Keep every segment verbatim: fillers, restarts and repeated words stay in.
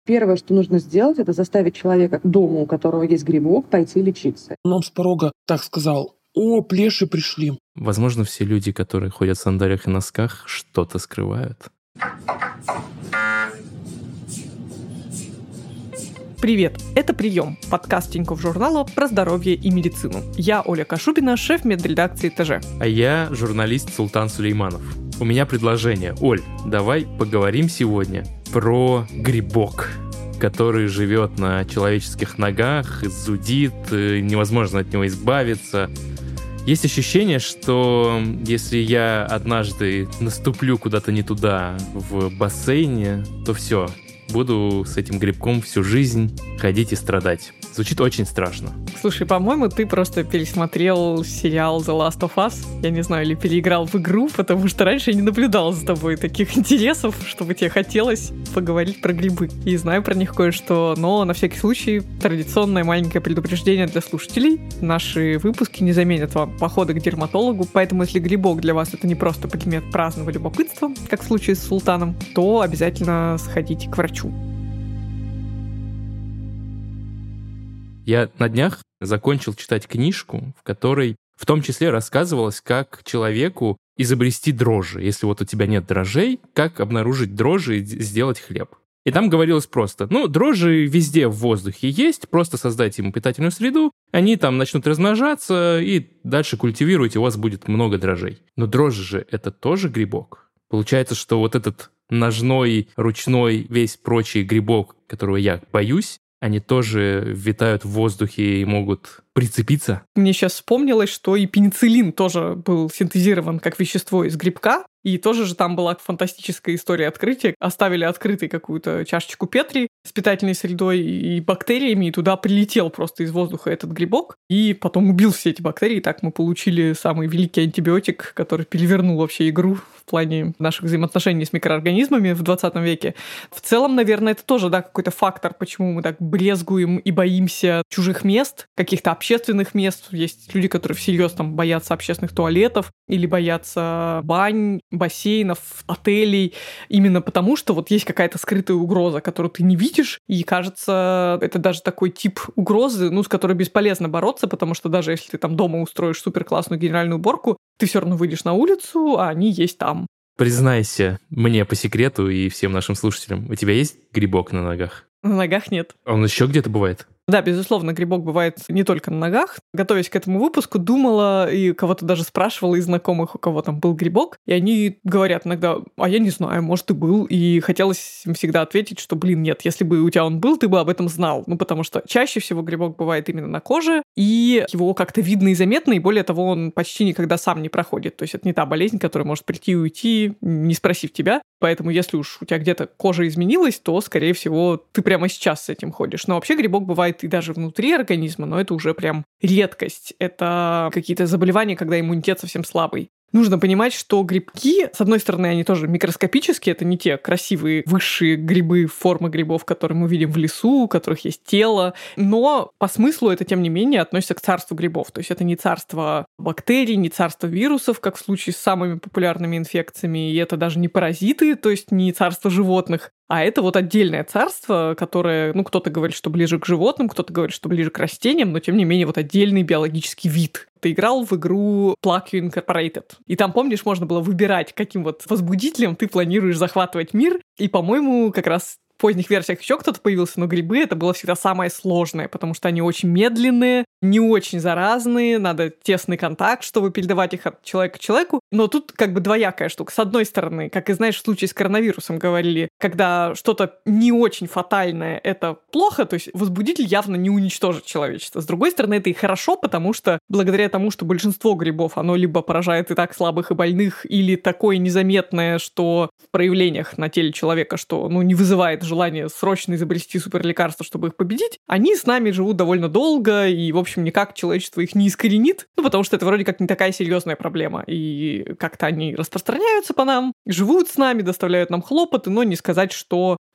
Первое, что нужно сделать, это заставить человека дома, у которого есть грибок, пойти лечиться. Но он с порога так сказал: «О, плеши пришли». Возможно, все люди, которые ходят в сандалиях и носках, что-то скрывают. Привет, это «Прием» — подкаст Тинькофф журнала про здоровье и медицину. Я Оля Кашубина, шеф медредакции ТЖ. А я журналист Султан Сулейманов. У меня предложение. Оль, давай поговорим сегодня про грибок, который живет на человеческих ногах, зудит, невозможно от него избавиться. Есть ощущение, что если я однажды наступлю куда-то не туда в бассейне, то все, буду с этим грибком всю жизнь ходить и страдать. Звучит очень страшно. Слушай, по-моему, ты просто пересмотрел сериал The Last of Us, я не знаю, или переиграл в игру, потому что раньше я не наблюдала за тобой таких интересов, чтобы тебе хотелось поговорить про грибы. И знаю про них кое-что, но на всякий случай традиционное маленькое предупреждение для слушателей. Наши выпуски не заменят вам походы к дерматологу, поэтому если грибок для вас это не просто предмет праздного любопытства, как в случае с Султаном, то обязательно сходите к врачу. Я на днях закончил читать книжку, в которой в том числе рассказывалось, как человеку изобрести дрожжи. Если вот у тебя нет дрожжей, как обнаружить дрожжи и сделать хлеб. И там говорилось просто, ну, дрожжи везде в воздухе есть, просто создайте им питательную среду, они там начнут размножаться, и дальше культивируйте, у вас будет много дрожжей. Но дрожжи же это тоже грибок. Получается, что вот этот ножной, ручной, весь прочий грибок, которого я боюсь, они тоже витают в воздухе и могут прицепиться. Мне сейчас вспомнилось, что и пенициллин тоже был синтезирован как вещество из грибка, и тоже же там была фантастическая история открытия. Оставили открытой какую-то чашечку Петри с питательной средой и бактериями, и туда прилетел просто из воздуха этот грибок, и потом убил все эти бактерии. И так мы получили самый великий антибиотик, который перевернул вообще игру в плане наших взаимоотношений с микроорганизмами в двадцатом веке. В целом, наверное, это тоже, да, какой-то фактор, почему мы так брезгуем и боимся чужих мест, каких-то общественных мест. Есть люди, которые всерьез там боятся общественных туалетов или боятся бань, бассейнов, отелей, именно потому, что вот есть какая-то скрытая угроза, которую ты не видишь, и кажется, это даже такой тип угрозы, ну, с которой бесполезно бороться, потому что даже если ты там дома устроишь суперклассную генеральную уборку, ты все равно выйдешь на улицу, а они есть там. Признайся мне по секрету и всем нашим слушателям, у тебя есть грибок на ногах? На ногах нет. Он еще где-то бывает? Да, безусловно, грибок бывает не только на ногах. Готовясь к этому выпуску, думала и кого-то даже спрашивала из знакомых, у кого там был грибок, и они говорят иногда: а я не знаю, может, и был. И хотелось им всегда ответить, что, блин, нет, если бы у тебя он был, ты бы об этом знал. Ну, потому что чаще всего грибок бывает именно на коже, и его как-то видно и заметно, и более того, он почти никогда сам не проходит. То есть это не та болезнь, которая может прийти и уйти, не спросив тебя. Поэтому если уж у тебя где-то кожа изменилась, то, скорее всего, ты прямо сейчас с этим ходишь. Но вообще грибок бывает и даже внутри организма, но это уже прям редкость. Это какие-то заболевания, когда иммунитет совсем слабый. Нужно понимать, что грибки, с одной стороны, они тоже микроскопические, это не те красивые высшие грибы, формы грибов, которые мы видим в лесу, у которых есть тело, но по смыслу это, тем не менее, относится к царству грибов. То есть это не царство бактерий, не царство вирусов, как в случае с самыми популярными инфекциями, и это даже не паразиты, то есть не царство животных, а это вот отдельное царство, которое, ну, кто-то говорит, что ближе к животным, кто-то говорит, что ближе к растениям, но, тем не менее, вот отдельный биологический вид. Ты играл в игру Plague Incorporated. И там, помнишь, можно было выбирать, каким вот возбудителем ты планируешь захватывать мир. И, по-моему, как раз в поздних версиях еще кто-то появился, но грибы — это было всегда самое сложное, потому что они очень медленные, не очень заразные, надо тесный контакт, чтобы передавать их от человека к человеку. Но тут как бы двоякая штука. С одной стороны, как и знаешь, в случае с коронавирусом говорили, когда что-то не очень фатальное — это плохо, то есть возбудитель явно не уничтожит человечество. С другой стороны, это и хорошо, потому что благодаря тому, что большинство грибов, оно либо поражает и так слабых и больных, или такое незаметное, что в проявлениях на теле человека, что, ну, не вызывает желание срочно изобрести суперлекарство, чтобы их победить, они с нами живут довольно долго, и, в общем, никак человечество их не искоренит, ну, потому что это вроде как не такая серьезная проблема. И как-то они распространяются по нам, живут с нами, доставляют нам хлопоты, но не сказать, что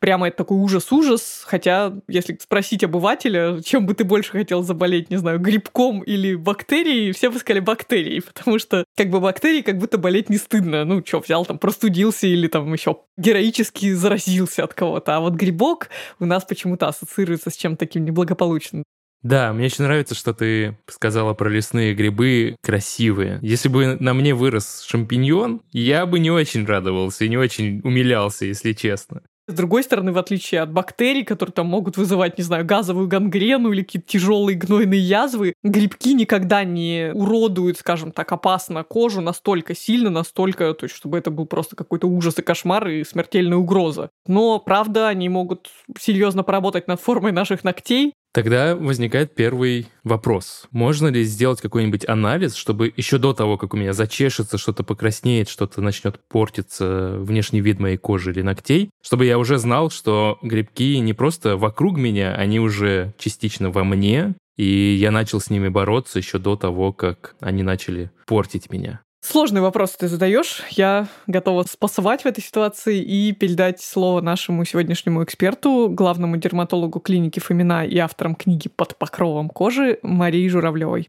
прямо это такой ужас-ужас, хотя, если спросить обывателя, чем бы ты больше хотел заболеть, не знаю, грибком или бактерией, все бы сказали бактерией, потому что как бы бактерии как будто болеть не стыдно. Ну, что, взял там, простудился или там еще героически заразился от кого-то. А вот грибок у нас почему-то ассоциируется с чем-то таким неблагополучным. Да, мне очень нравится, что ты сказала про лесные грибы красивые. Если бы на мне вырос шампиньон, я бы не очень радовался и не очень умилялся, если честно. С другой стороны, в отличие от бактерий, которые там могут вызывать, не знаю, газовую гангрену или какие-то тяжелые гнойные язвы, грибки никогда не уродуют, скажем так, опасно кожу настолько сильно, настолько, то есть, чтобы это был просто какой-то ужас и кошмар и смертельная угроза. Но, правда, они могут серьезно поработать над формой наших ногтей. Тогда возникает первый вопрос. Можно ли сделать какой-нибудь анализ, чтобы еще до того, как у меня зачешется, что-то покраснеет, что-то начнет портиться, внешний вид моей кожи или ногтей, чтобы я уже знал, что грибки не просто вокруг меня, они уже частично во мне, и я начал с ними бороться еще до того, как они начали портить меня? Сложный вопрос ты задаешь. Я готова спасовать в этой ситуации и передать слово нашему сегодняшнему эксперту, главному дерматологу клиники Фомина и автором книги «Под покровом кожи» Марии Журавлевой.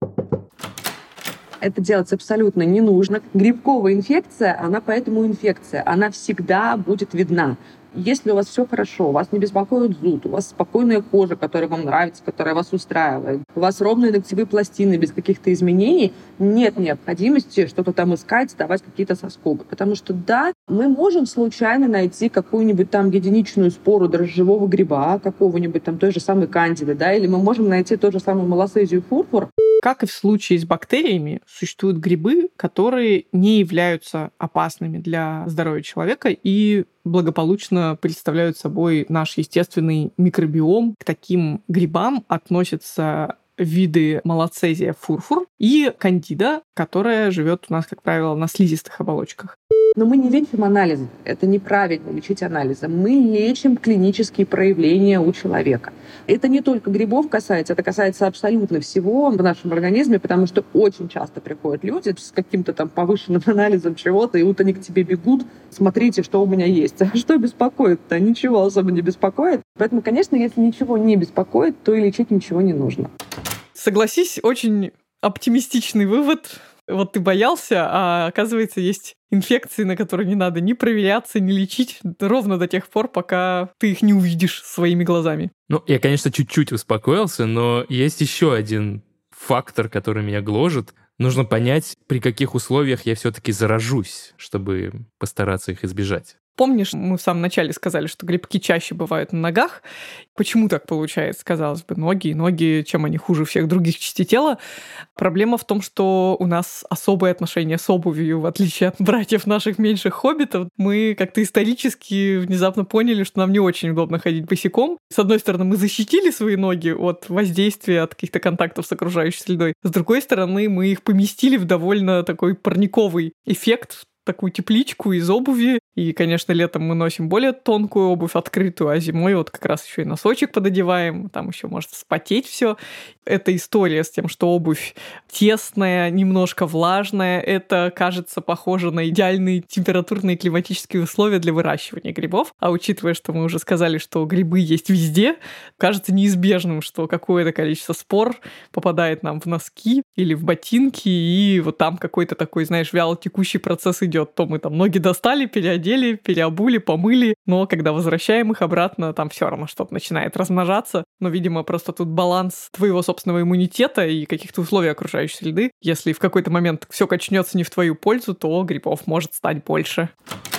Это делать абсолютно не нужно. Грибковая инфекция, она поэтому инфекция. Она всегда будет видна. Если у вас все хорошо, вас не беспокоит зуд, у вас спокойная кожа, которая вам нравится, которая вас устраивает, у вас ровные ногтевые пластины без каких-то изменений, нет необходимости что-то там искать, давать какие-то соскобы. Потому что да, мы можем случайно найти какую-нибудь там единичную спору дрожжевого гриба, какого-нибудь там той же самой кандиды, да, или мы можем найти тот же самый малосезию фурфур. Как и в случае с бактериями, существуют грибы, которые не являются опасными для здоровья человека и благополучно представляют собой наш естественный микробиом. К таким грибам относятся виды малоцезия фурфур и кандида, которая живет у нас, как правило, на слизистых оболочках. Но мы не лечим анализы. Это неправильно лечить анализом. Мы лечим клинические проявления у человека. Это не только грибов касается, это касается абсолютно всего в нашем организме, потому что очень часто приходят люди с каким-то там повышенным анализом чего-то, и вот они к тебе бегут, смотрите, что у меня есть. А что беспокоит-то? Ничего особо не беспокоит. Поэтому, конечно, если ничего не беспокоит, то и лечить ничего не нужно. Согласись, очень оптимистичный вывод. Вот ты боялся, а оказывается, есть инфекции, на которые не надо ни проверяться, ни лечить ровно до тех пор, пока ты их не увидишь своими глазами. Ну, я, конечно, чуть-чуть успокоился, но есть еще один фактор, который меня гложет. Нужно понять, при каких условиях я все-таки заражусь, чтобы постараться их избежать. Помнишь, мы в самом начале сказали, что грибки чаще бывают на ногах. Почему так получается? Казалось бы, ноги и ноги, чем они хуже всех других частей тела? Проблема в том, что у нас особое отношение с обувью, в отличие от братьев наших меньших хоббитов. Мы как-то исторически внезапно поняли, что нам не очень удобно ходить босиком. С одной стороны, мы защитили свои ноги от воздействия, от каких-то контактов с окружающей средой. С другой стороны, мы их поместили в довольно такой парниковый эффект, такую тепличку из обуви. И, конечно, летом мы носим более тонкую обувь, открытую, а зимой вот как раз еще и носочек пододеваем, там еще может вспотеть все. Эта история с тем, что обувь тесная, немножко влажная, это, кажется, похоже на идеальные температурные климатические условия для выращивания грибов. А учитывая, что мы уже сказали, что грибы есть везде, кажется неизбежным, что какое-то количество спор попадает нам в носки или в ботинки, и вот там какой-то такой, знаешь, вялотекущий процесс идет. То мы там ноги достали, переодели, переобули, помыли, но когда возвращаем их обратно, там все равно что-то начинает размножаться. Но, видимо, просто тут баланс твоего собственного иммунитета и каких-то условий окружающей среды. Если в какой-то момент все качнется не в твою пользу, то грибов может стать больше.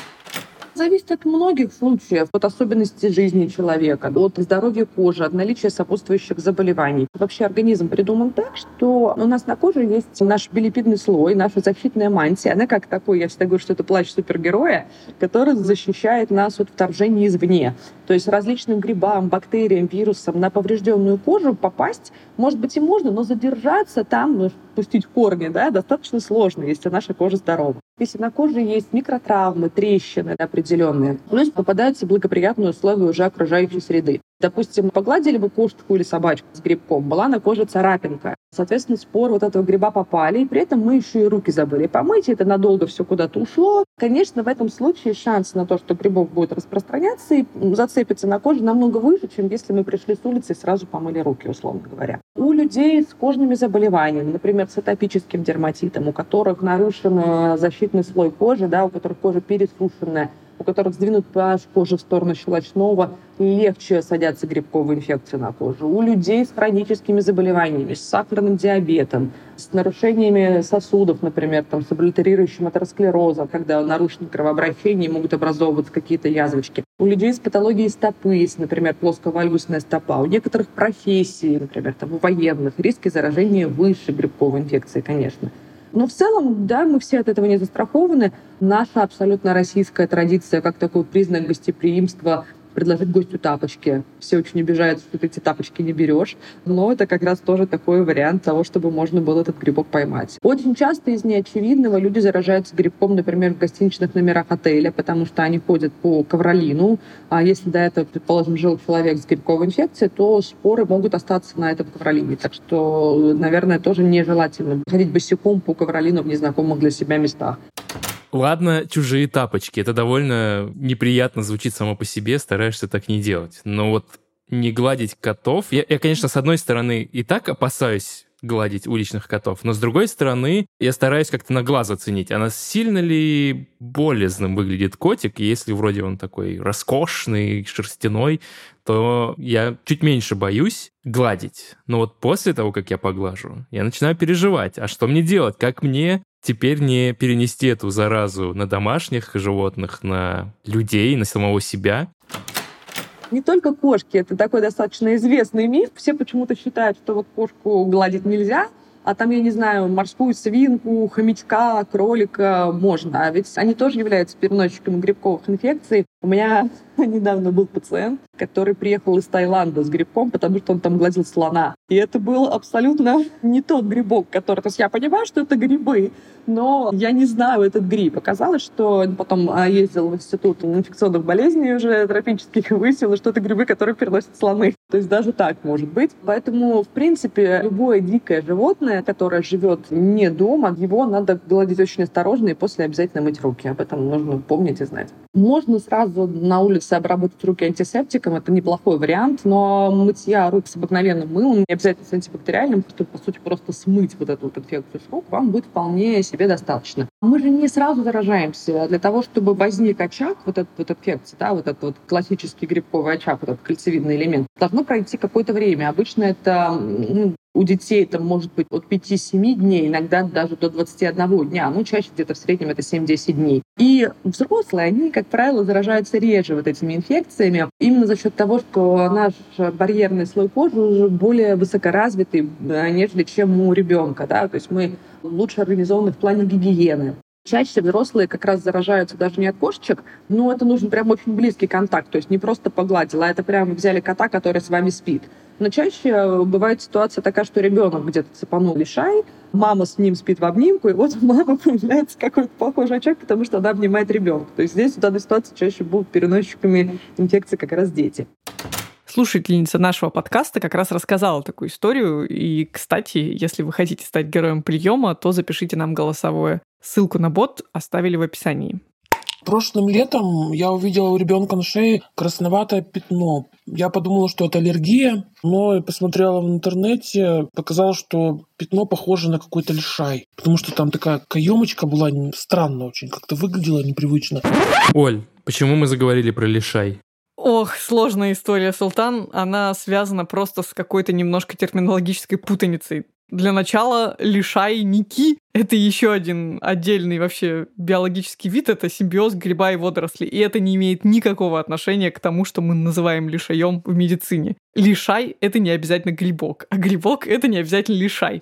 Зависит от многих случаев, от особенностей жизни человека, от здоровья кожи, от наличия сопутствующих заболеваний. Вообще организм придуман так, что у нас на коже есть наш билипидный слой, наша защитная мантия. Она как такой, я всегда говорю, что это плащ супергероя, который защищает нас от вторжения извне. То есть различным грибам, бактериям, вирусам на поврежденную кожу попасть, может быть, и можно, но задержаться там, ну, пустить корни, да, достаточно сложно, если наша кожа здорова. Если на коже есть микротравмы, трещины определенные, плюс попадаются благоприятные условия уже окружающей среды. Допустим, погладили бы кошечку или собачку с грибком, была на коже царапинка. Соответственно, споры вот этого гриба попали, и при этом мы еще и руки забыли помыть, и это надолго все куда-то ушло. Конечно, в этом случае шанс на то, что грибок будет распространяться и зацепиться на коже, намного выше, чем если мы пришли с улицы и сразу помыли руки, условно говоря. У людей с кожными заболеваниями, например, с атопическим дерматитом, у которых нарушен защитный слой кожи, да, у которых кожа пересушенная, у которых сдвинут pH кожи в сторону щелочного, легче садятся грибковые инфекции на кожу. У людей с хроническими заболеваниями, с сахарным диабетом, с нарушениями сосудов, например, там, с облитерирующим атеросклерозом, когда нарушено кровообращение, могут образовываться какие-то язвочки. У людей с патологией стопы, например, плосковальгусная стопа. У некоторых профессий, например, там, у военных, риски заражения выше грибковой инфекции, конечно. Но в целом, да, мы все от этого не застрахованы. Наша абсолютно российская традиция, как такой признак гостеприимства, предложить гостю тапочки. Все очень обижаются, что ты эти тапочки не берешь, но это как раз тоже такой вариант того, чтобы можно было этот грибок поймать. Очень часто из неочевидного люди заражаются грибком, например, в гостиничных номерах отеля, потому что они ходят по ковролину, а если до этого, предположим, жил человек с грибковой инфекцией, то споры могут остаться на этом ковролине. Так что, наверное, тоже нежелательно ходить босиком по ковролину в незнакомых для себя местах. Ладно, чужие тапочки. Это довольно неприятно звучит само по себе, стараешься так не делать. Но вот не гладить котов... Я, я, конечно, с одной стороны и так опасаюсь гладить уличных котов, но с другой стороны я стараюсь как-то на глаз оценить, а сильно ли болезненным выглядит котик, и если вроде он такой роскошный, шерстяной, то я чуть меньше боюсь гладить. Но вот после того, как я поглажу, я начинаю переживать. А что мне делать? Как мне теперь не перенести эту заразу на домашних животных, на людей, на самого себя? Не только кошки, это такой достаточно известный миф. Все почему-то считают, что вот кошку гладить нельзя, а там, я не знаю, морскую свинку, хомячка, кролика можно. А ведь они тоже являются переносчиками грибковых инфекций. У меня недавно был пациент, который приехал из Таиланда с грибком, потому что он там гладил слона. И это был абсолютно не тот грибок, который... То есть я понимаю, что это грибы, но я не знаю этот гриб. Оказалось, что он потом ездил в институт инфекционных болезней уже тропических и выяснил, что это грибы, которые переносят слоны. То есть даже так может быть. Поэтому, в принципе, любое дикое животное, которое живет не дома, его надо гладить очень осторожно и после обязательно мыть руки. Об этом нужно помнить и знать. Можно сразу на улице обработать руки антисептиком, это неплохой вариант, но мытья рук с обыкновенным мылом, не обязательно с антибактериальным, чтобы, по сути, просто смыть вот эту вот инфекцию с рук, вам будет вполне себе достаточно. Мы же не сразу заражаемся. Для того, чтобы возник очаг, вот эта вот инфекция, да, вот этот вот классический грибковый очаг, вот этот кольцевидный элемент, должно пройти какое-то время. Обычно это... Ну, у детей это может быть от пяти-семи дней, иногда даже до двадцати одного дня. Ну, чаще где-то в среднем это семь-десять дней. И взрослые, они, как правило, заражаются реже вот этими инфекциями, именно за счет того, что наш барьерный слой кожи уже более высокоразвитый, нежели чем у ребенка. Да? То есть мы лучше организованы в плане гигиены. Чаще взрослые как раз заражаются даже не от кошечек, но это нужен прям очень близкий контакт, то есть не просто погладила, а это прямо взяли кота, который с вами спит. Но чаще бывает ситуация такая, что ребенок где-то цепанул лишай, мама с ним спит в обнимку, и вот у мамы появляется какой-то похожий очаг, потому что она обнимает ребенка. То есть здесь в данной ситуации чаще будут переносчиками инфекции как раз дети. Слушательница нашего подкаста как раз рассказала такую историю. И, кстати, если вы хотите стать героем приема, то запишите нам голосовое. Ссылку на бот оставили в описании. Прошлым летом я увидела у ребенка на шее красноватое пятно. Я подумала, что это аллергия, но посмотрела в интернете, показалось, что пятно похоже на какой-то лишай, потому что там такая каемочка была странно очень, как-то выглядела непривычно. Оль, почему мы заговорили про лишай? Ох, сложная история, Султан. Она связана просто с какой-то немножко терминологической путаницей. Для начала лишайники — это еще один отдельный вообще биологический вид, это симбиоз гриба и водорослей. И это не имеет никакого отношения к тому, что мы называем лишаем в медицине. Лишай — это не обязательно грибок, а грибок — это не обязательно лишай.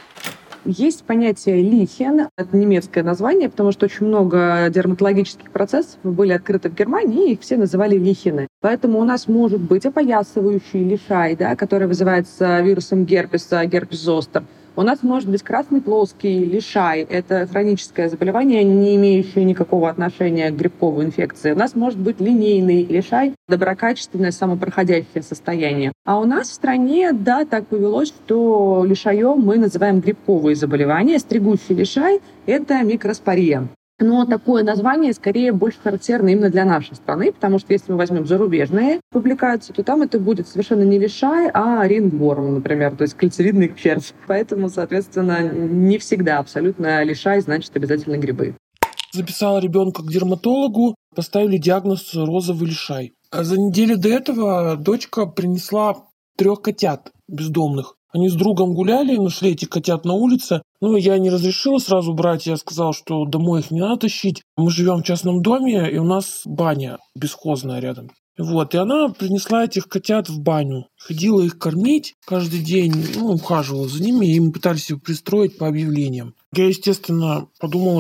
Есть понятие лихен, это немецкое название, потому что очень много дерматологических процессов были открыты в Германии, и их все называли лихены. Поэтому у нас может быть опоясывающий лишай, да, который вызывается вирусом герпеса, герпес зостер. У нас может быть красный плоский лишай. Это хроническое заболевание, не имеющее никакого отношения к грибковой инфекции. У нас может быть линейный лишай, доброкачественное самопроходящее состояние. А у нас в стране, да, так повелось, что лишаем мы называем грибковые заболевания. Стригущий лишай — это микроспория. Но такое название скорее больше характерно именно для нашей страны, потому что если мы возьмем зарубежные публикации, то там это будет совершенно не лишай, а рингворм, например, то есть кольцевидный червь. Поэтому, соответственно, не всегда абсолютно лишай значит обязательно грибы. Записала ребенка к дерматологу, поставили диагноз розовый лишай. А за неделю до этого дочка принесла трех котят бездомных. Они с другом гуляли, нашли этих котят на улице. Ну, я не разрешила сразу брать, я сказала, что домой их не надо тащить. Мы живем в частном доме, и у нас баня бесхозная рядом. Вот, и она принесла этих котят в баню. Ходила их кормить каждый день, ну, ухаживала за ними, и мы пытались их пристроить по объявлениям. Я, естественно, подумала,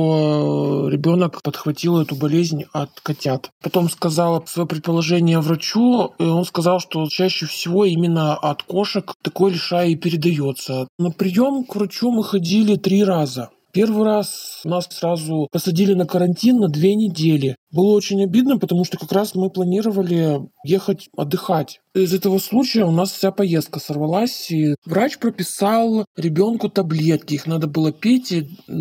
что ребенок подхватил эту болезнь от котят. Потом сказала свое предположение врачу, и он сказал, что чаще всего именно от кошек такой лишай и передается. На прием к врачу мы ходили три раза. Первый раз нас сразу посадили на карантин на две недели. Было очень обидно, потому что как раз мы планировали ехать отдыхать. Из этого случая у нас вся поездка сорвалась, и врач прописал ребенку таблетки. Их надо было пить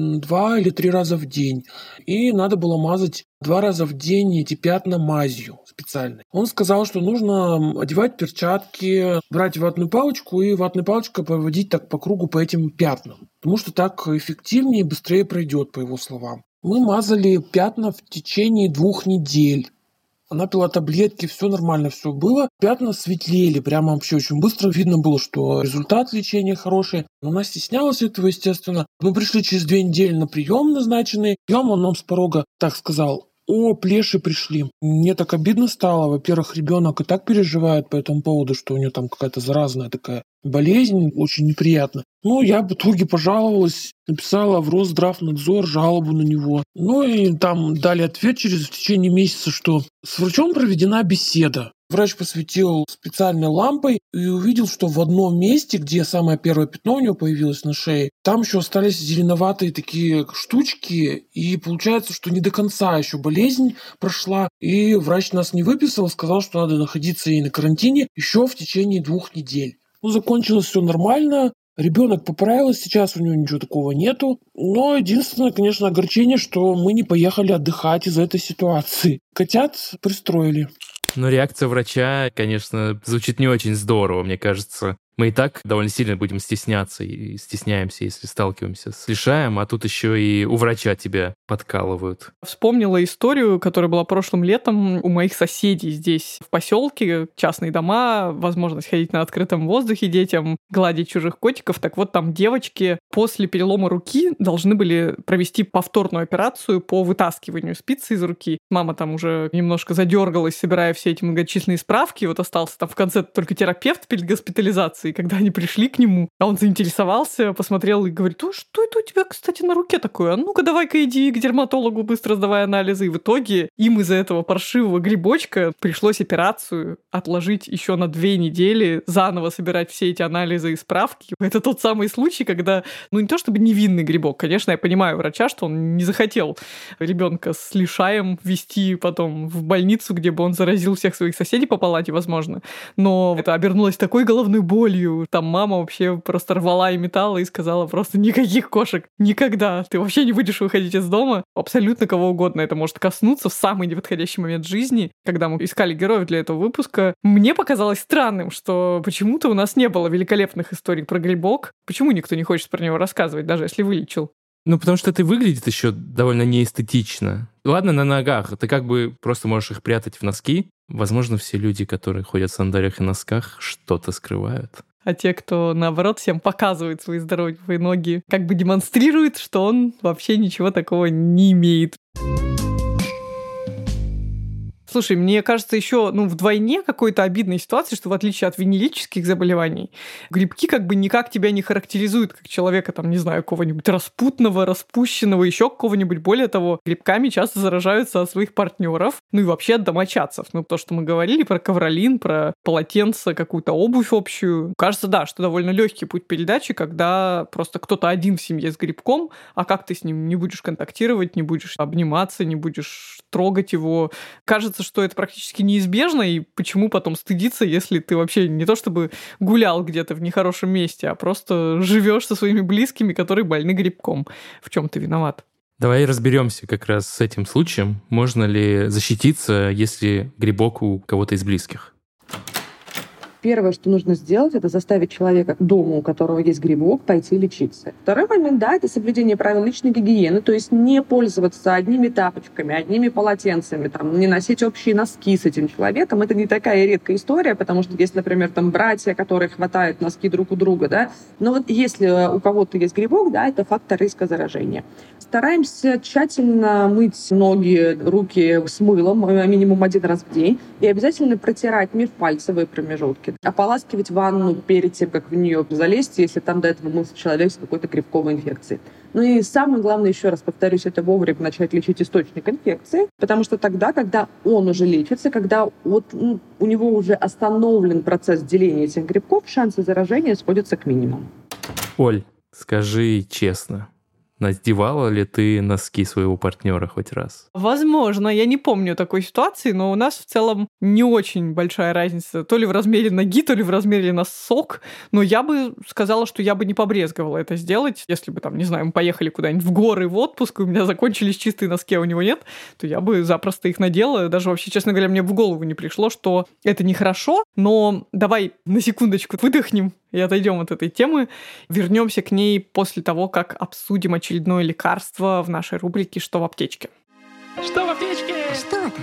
два или три раза в день. И надо было мазать два раза в день эти пятна мазью специальной. Он сказал, что нужно одевать перчатки, брать ватную палочку и ватной палочкой проводить так по кругу по этим пятнам. Потому что так эффективнее и быстрее пройдет, по его словам. Мы мазали пятна в течение двух недель. Она пила таблетки, все нормально, все было. Пятна светлели, прямо вообще очень быстро. Видно было, что результат лечения хороший. Но она стеснялась этого, естественно. Мы пришли через две недели на прием назначенный. Прием он нам с порога так сказал: о, плеши пришли. Мне так обидно стало. Во-первых, ребенок и так переживает по этому поводу, что у него там какая-то заразная такая болезнь, очень неприятно. Ну, я в итоге пожаловалась, написала в Росздравнадзор жалобу на него. Ну и там дали ответ через в течение месяца, что с врачом проведена беседа. Врач посветил специальной лампой и увидел, что в одном месте, где самое первое пятно у него появилось на шее, там еще остались зеленоватые такие штучки, и получается, что не до конца еще болезнь прошла, и врач нас не выписал, сказал, что надо находиться и на карантине еще в течение двух недель. Ну, закончилось все нормально. Ребенок поправился, сейчас у него ничего такого нету. Но единственное, конечно, огорчение, что мы не поехали отдыхать из-за этой ситуации. Котят пристроили. Но реакция врача, конечно, звучит не очень здорово, мне кажется. Мы и так довольно сильно будем стесняться и стесняемся, если сталкиваемся с лишаем, а тут еще и у врача тебя подкалывают. Вспомнила историю, которая была прошлым летом у моих соседей здесь в поселке. Частные дома, возможность ходить на открытом воздухе детям, гладить чужих котиков. Так вот, там девочки после перелома руки должны были провести повторную операцию по вытаскиванию спицы из руки. Мама там уже немножко задергалась, собирая все эти многочисленные справки. Вот остался там в конце только терапевт перед госпитализацией. И когда они пришли к нему, а он заинтересовался, посмотрел и говорит: «О, что это у тебя, кстати, на руке такое? А ну-ка давай-ка иди к дерматологу, быстро сдавай анализы». И в итоге им из-за этого паршивого грибочка пришлось операцию отложить еще на две недели, заново собирать все эти анализы и справки. Это тот самый случай, когда, ну не то чтобы невинный грибок, конечно, я понимаю врача, что он не захотел ребенка с лишаем везти потом в больницу, где бы он заразил всех своих соседей по палате, возможно. Но это обернулось такой головной болью. Там мама вообще просто рвала и металла и сказала просто: никаких кошек никогда. Ты вообще не будешь выходить из дома. Абсолютно кого угодно это может коснуться в самый неподходящий момент жизни. Когда мы искали героев для этого выпуска, мне показалось странным, что почему-то у нас не было великолепных историй про грибок. Почему никто не хочет про него рассказывать, даже если вылечил? Ну, потому что это выглядит еще довольно неэстетично. Ладно, на ногах. Ты как бы просто можешь их прятать в носки. Возможно, все люди, которые ходят в сандалиях и носках, что-то скрывают. А те, кто, наоборот, всем показывает свои здоровые ноги, как бы демонстрирует, что он вообще ничего такого не имеет. Слушай, мне кажется, еще ну, вдвойне какой-то обидной ситуации, что в отличие от венерических заболеваний, грибки как бы никак тебя не характеризуют как человека, там, не знаю, какого-нибудь распутного, распущенного, еще какого-нибудь. Более того, грибками часто заражаются от своих партнеров, ну и вообще от домочадцев. Ну, то, что мы говорили про ковролин, про полотенце, какую-то обувь общую. Кажется, да, что довольно легкий путь передачи, когда просто кто-то один в семье с грибком, а как ты с ним не будешь контактировать, не будешь обниматься, не будешь трогать его. Кажется, что это практически неизбежно, и почему потом стыдиться, если ты вообще не то чтобы гулял где-то в нехорошем месте, а просто живешь со своими близкими, которые больны грибком. В чем ты виноват? Давай разберемся как раз с этим случаем. Можно ли защититься, если грибок у кого-то из близких? Первое, что нужно сделать, это заставить человека дома, у которого есть грибок, пойти лечиться. Второй момент, да, это соблюдение правил личной гигиены, то есть не пользоваться одними тапочками, одними полотенцами, там, не носить общие носки с этим человеком. Это не такая редкая история, потому что есть, например, там братья, которые хватают носки друг у друга, да. Но вот если у кого-то есть грибок, да, это фактор риска заражения. Стараемся тщательно мыть ноги, руки с мылом минимум один раз в день и обязательно протирать межпальцевые промежутки. Ополаскивать ванну перед тем, как в нее залезть, если там до этого мылся человек с какой-то грибковой инфекцией. Ну и самое главное, еще раз повторюсь, это вовремя начать лечить источник инфекции, потому что тогда, когда он уже лечится, когда вот, ну, у него уже остановлен процесс деления этих грибков, шансы заражения сходятся к минимуму. Оль, скажи честно, надевала ли ты носки своего партнера хоть раз? Возможно, я не помню такой ситуации, но у нас в целом не очень большая разница то ли в размере ноги, то ли в размере носок. Но я бы сказала, что я бы не побрезговала это сделать. Если бы, там, не знаю, мы поехали куда-нибудь в горы в отпуск, и у меня закончились чистые носки, а у него нет, то я бы запросто их надела. Даже вообще, честно говоря, мне в голову не пришло, что это нехорошо. Но давай на секундочку выдохнем и отойдем от этой темы. Вернемся к ней после того, как обсудим очередное лекарство в нашей рубрике «Что в аптечке?». Что в аптечке? Что там?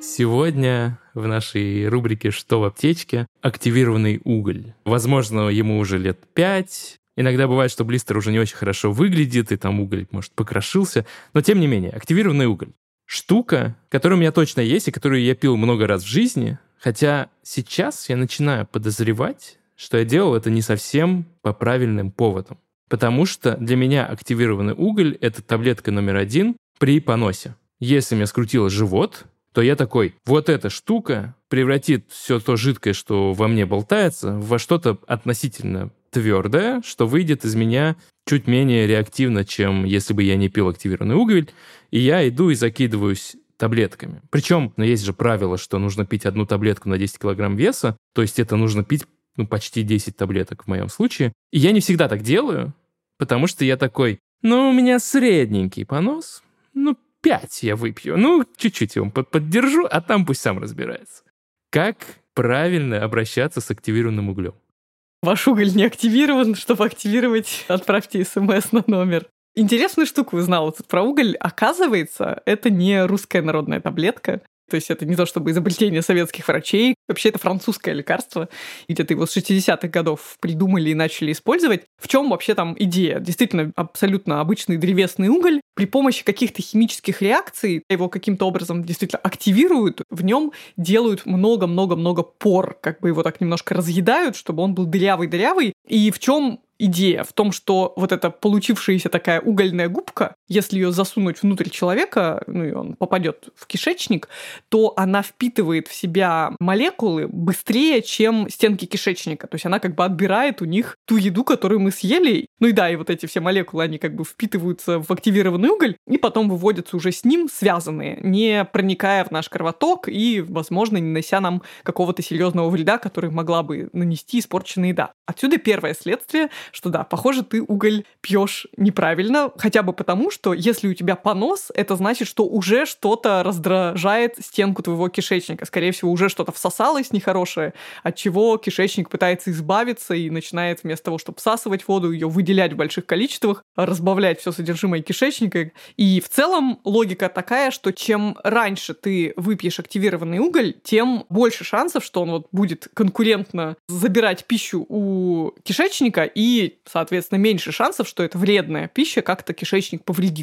Сегодня в нашей рубрике «Что в аптечке?» активированный уголь. Возможно, ему уже лет пять. Иногда бывает, что блистер уже не очень хорошо выглядит, и там уголь, может, покрошился. Но, тем не менее, активированный уголь. Штука, которая у меня точно есть, и которую я пил много раз в жизни. Хотя сейчас я начинаю подозревать, что я делал это не совсем по правильным поводам. Потому что для меня активированный уголь — это таблетка номер один при поносе. Если меня скрутило живот, то я такой, вот эта штука превратит все то жидкое, что во мне болтается, во что-то относительно твердое, что выйдет из меня чуть менее реактивно, чем если бы я не пил активированный уголь, и я иду и закидываюсь таблетками. Причем, ну, есть же правило, что нужно пить одну таблетку на десять килограмм веса, то есть это нужно пить ну, почти десять таблеток в моем случае. И я не всегда так делаю, потому что я такой, ну, у меня средненький понос, ну, пять я выпью, ну, чуть-чуть его поддержу, а там пусть сам разбирается. Как правильно обращаться с активированным углем? Ваш уголь не активирован. Чтобы активировать, отправьте смс на номер. Интересную штуку узнала тут про уголь. Оказывается, это не русская народная таблетка. То есть это не то чтобы изобретение советских врачей. Вообще это французское лекарство. Где-то его с шестидесятых годов придумали и начали использовать. В чем вообще там идея? Действительно, абсолютно обычный древесный уголь. При помощи каких-то химических реакций его каким-то образом действительно активируют. В нем делают много-много-много пор. Как бы его так немножко разъедают, чтобы он был дырявый-дырявый. И в чем идея? В том, что вот эта получившаяся такая угольная губка, если ее засунуть внутрь человека, ну и он попадет в кишечник, то она впитывает в себя молекулы быстрее, чем стенки кишечника. То есть она как бы отбирает у них ту еду, которую мы съели. Ну и да, и вот эти все молекулы, они как бы впитываются в активированный уголь и потом выводятся уже с ним связанные, не проникая в наш кровоток и, возможно, не нанося нам какого-то серьезного вреда, который могла бы нанести испорченная еда. Отсюда первое следствие, что да, похоже, ты уголь пьешь неправильно, хотя бы потому, что если у тебя понос, это значит, что уже что-то раздражает стенку твоего кишечника. Скорее всего, уже что-то всосалось нехорошее, от чего кишечник пытается избавиться и начинает вместо того, чтобы всасывать воду, ее выделять в больших количествах, разбавлять все содержимое кишечника. И в целом логика такая, что чем раньше ты выпьешь активированный уголь, тем больше шансов, что он вот будет конкурентно забирать пищу у кишечника, и, соответственно, меньше шансов, что эта вредная пища как-то кишечник повредит.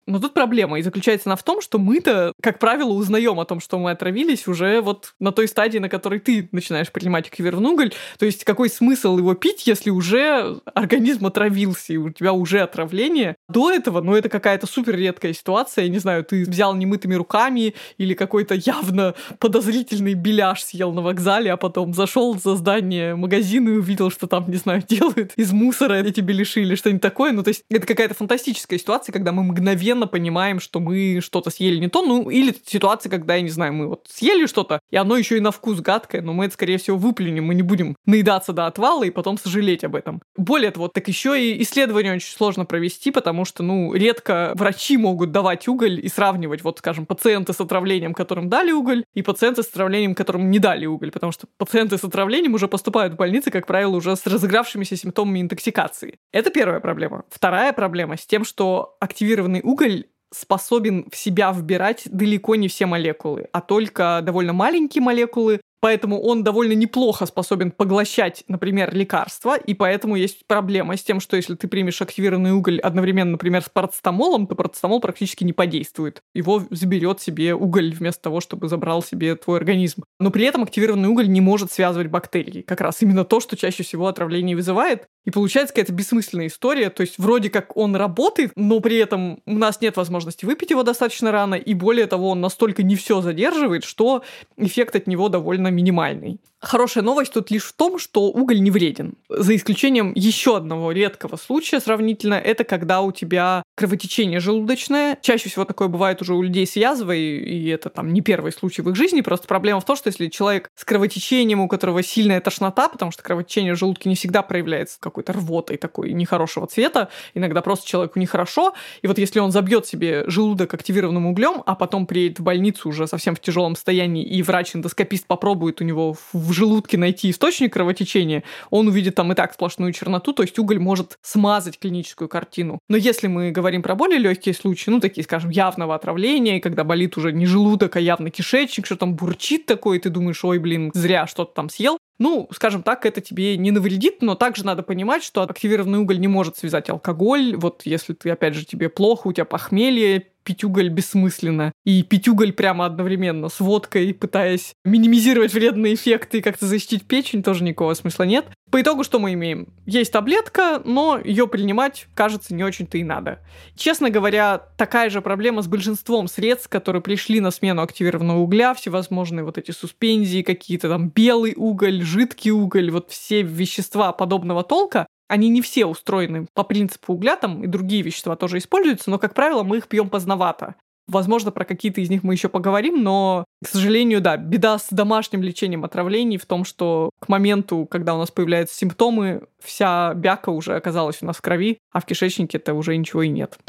Но тут проблема, и заключается она в том, что мы-то, как правило, узнаем о том, что мы отравились уже вот на той стадии, на которой ты начинаешь принимать активированный уголь. То есть какой смысл его пить, если уже организм отравился, и у тебя уже отравление? До этого, ну, это какая-то супер редкая ситуация, я не знаю, ты взял немытыми руками или какой-то явно подозрительный беляш съел на вокзале, а потом зашел за здание магазина и увидел, что там, не знаю, делают из мусора эти беляши или что-нибудь такое. Ну, то есть это какая-то фантастическая ситуация, когда мы мгновенно понимаем, что мы что-то съели не то, ну, или ситуация, когда, я не знаю, мы вот съели что-то, и оно еще и на вкус гадкое, но мы это, скорее всего, выплюнем, мы не будем наедаться до отвала и потом сожалеть об этом. Более того, так еще и исследование очень сложно провести, потому что, ну, редко врачи могут давать уголь и сравнивать, вот, скажем, пациенты с отравлением, которым дали уголь, и пациенты с отравлением, которым не дали уголь, потому что пациенты с отравлением уже поступают в больницы, как правило, уже с разыгравшимися симптомами интоксикации. Это первая проблема. Вторая проблема с тем, что активированный уголь способен в себя вбирать далеко не все молекулы, а только довольно маленькие молекулы, поэтому он довольно неплохо способен поглощать, например, лекарства, и поэтому есть проблема с тем, что если ты примешь активированный уголь одновременно, например, с парацетамолом, то парацетамол практически не подействует. Его заберет себе уголь вместо того, чтобы забрал себе твой организм. Но при этом активированный уголь не может связывать бактерии. Как раз именно то, что чаще всего отравление вызывает. И получается какая-то бессмысленная история. То есть вроде как он работает, но при этом у нас нет возможности выпить его достаточно рано, и более того, он настолько не все задерживает, что эффект от него довольно минимальный. Хорошая новость тут лишь в том, что уголь не вреден. За исключением еще одного редкого случая сравнительно, это когда у тебя кровотечение желудочное. Чаще всего такое бывает уже у людей с язвой, и это там не первый случай в их жизни. Просто проблема в том, что если человек с кровотечением, у которого сильная тошнота, потому что кровотечение в желудке не всегда проявляется какой-то рвотой такой нехорошего цвета, иногда просто человеку нехорошо, и вот если он забьет себе желудок активированным углем, а потом приедет в больницу уже совсем в тяжелом состоянии, и врач-эндоскопист попробует у него в желудке найти источник кровотечения, он увидит там и так сплошную черноту, то есть уголь может смазать клиническую картину. Но если мы говорим про более легкие случаи, ну, такие, скажем, явного отравления, когда болит уже не желудок, а явно кишечник, что там бурчит такое, и ты думаешь, ой, блин, зря что-то там съел, ну, скажем так, это тебе не навредит, но также надо понимать, что активированный уголь не может связать алкоголь. Вот если ты, опять же, тебе плохо, у тебя похмелье, пить уголь бессмысленно. И пить уголь прямо одновременно с водкой, пытаясь минимизировать вредные эффекты и как-то защитить печень, тоже никакого смысла нет. По итогу что мы имеем? Есть таблетка, но ее принимать, кажется, не очень-то и надо. Честно говоря, такая же проблема с большинством средств, которые пришли на смену активированного угля, всевозможные вот эти суспензии, какие-то там белый уголь, жидкий уголь, вот все вещества подобного толка, они не все устроены по принципу угля, там и другие вещества тоже используются, но, как правило, мы их пьем поздновато. Возможно, про какие-то из них мы еще поговорим, но, к сожалению, да, беда с домашним лечением отравлений в том, что к моменту, когда у нас появляются симптомы, вся бяка уже оказалась у нас в крови, а в кишечнике-то уже ничего и нет.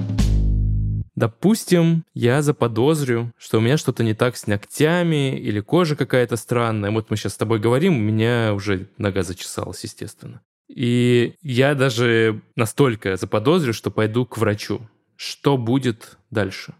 Допустим, я заподозрю, что у меня что-то не так с ногтями или кожа какая-то странная. Вот мы сейчас с тобой говорим, у меня уже нога зачесалась, естественно. И я даже настолько заподозрю, что пойду к врачу. Что будет дальше?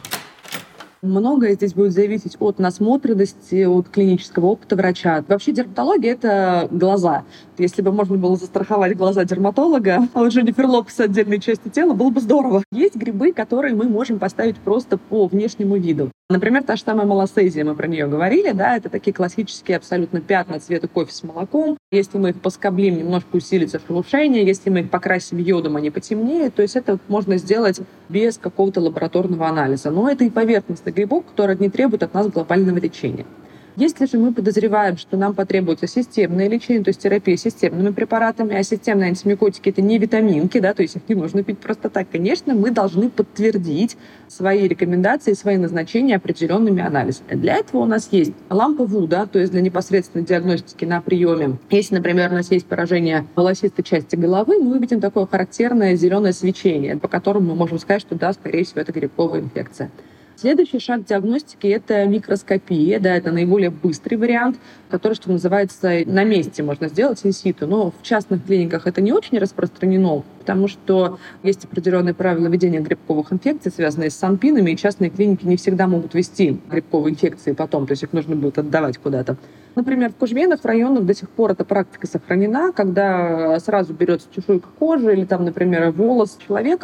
Многое здесь будет зависеть от насмотренности, от клинического опыта врача. Вообще дерматология — это глаза. Если бы можно было застраховать глаза дерматолога, а у Дженнифер Лопес отдельной части тела, было бы здорово. Есть грибы, которые мы можем поставить просто по внешнему виду. Например, та же самая малосезия, мы про нее говорили, да, это такие классические абсолютно пятна цвета кофе с молоком. Если мы их поскоблим, немножко усилится шелушение, если мы их покрасим йодом, они потемнеют, то есть это можно сделать без какого-то лабораторного анализа. Но это и поверхностный грибок, который не требует от нас глобального лечения. Если же мы подозреваем, что нам потребуется системное лечение, то есть терапия системными препаратами, а системные антимикотики — это не витаминки, да, то есть их не нужно пить просто так, конечно, мы должны подтвердить свои рекомендации, свои назначения определенными анализами. Для этого у нас есть лампа Вуда, то есть для непосредственной диагностики на приеме. Если, например, у нас есть поражение волосистой части головы, мы увидим такое характерное зеленое свечение, по которому мы можем сказать, что да, скорее всего, это грибковая инфекция. Следующий шаг диагностики — это микроскопия. Да, это наиболее быстрый вариант, который, что называется, на месте можно сделать инситу. Но в частных клиниках это не очень распространено, потому что есть определенные правила ведения грибковых инфекций, связанные с санпинами, и частные клиники не всегда могут вести грибковые инфекции потом, то есть их нужно будет отдавать куда-то. Например, в кожвенных районах до сих пор эта практика сохранена, когда сразу берется чешуйка кожи или, там, например, волос человека,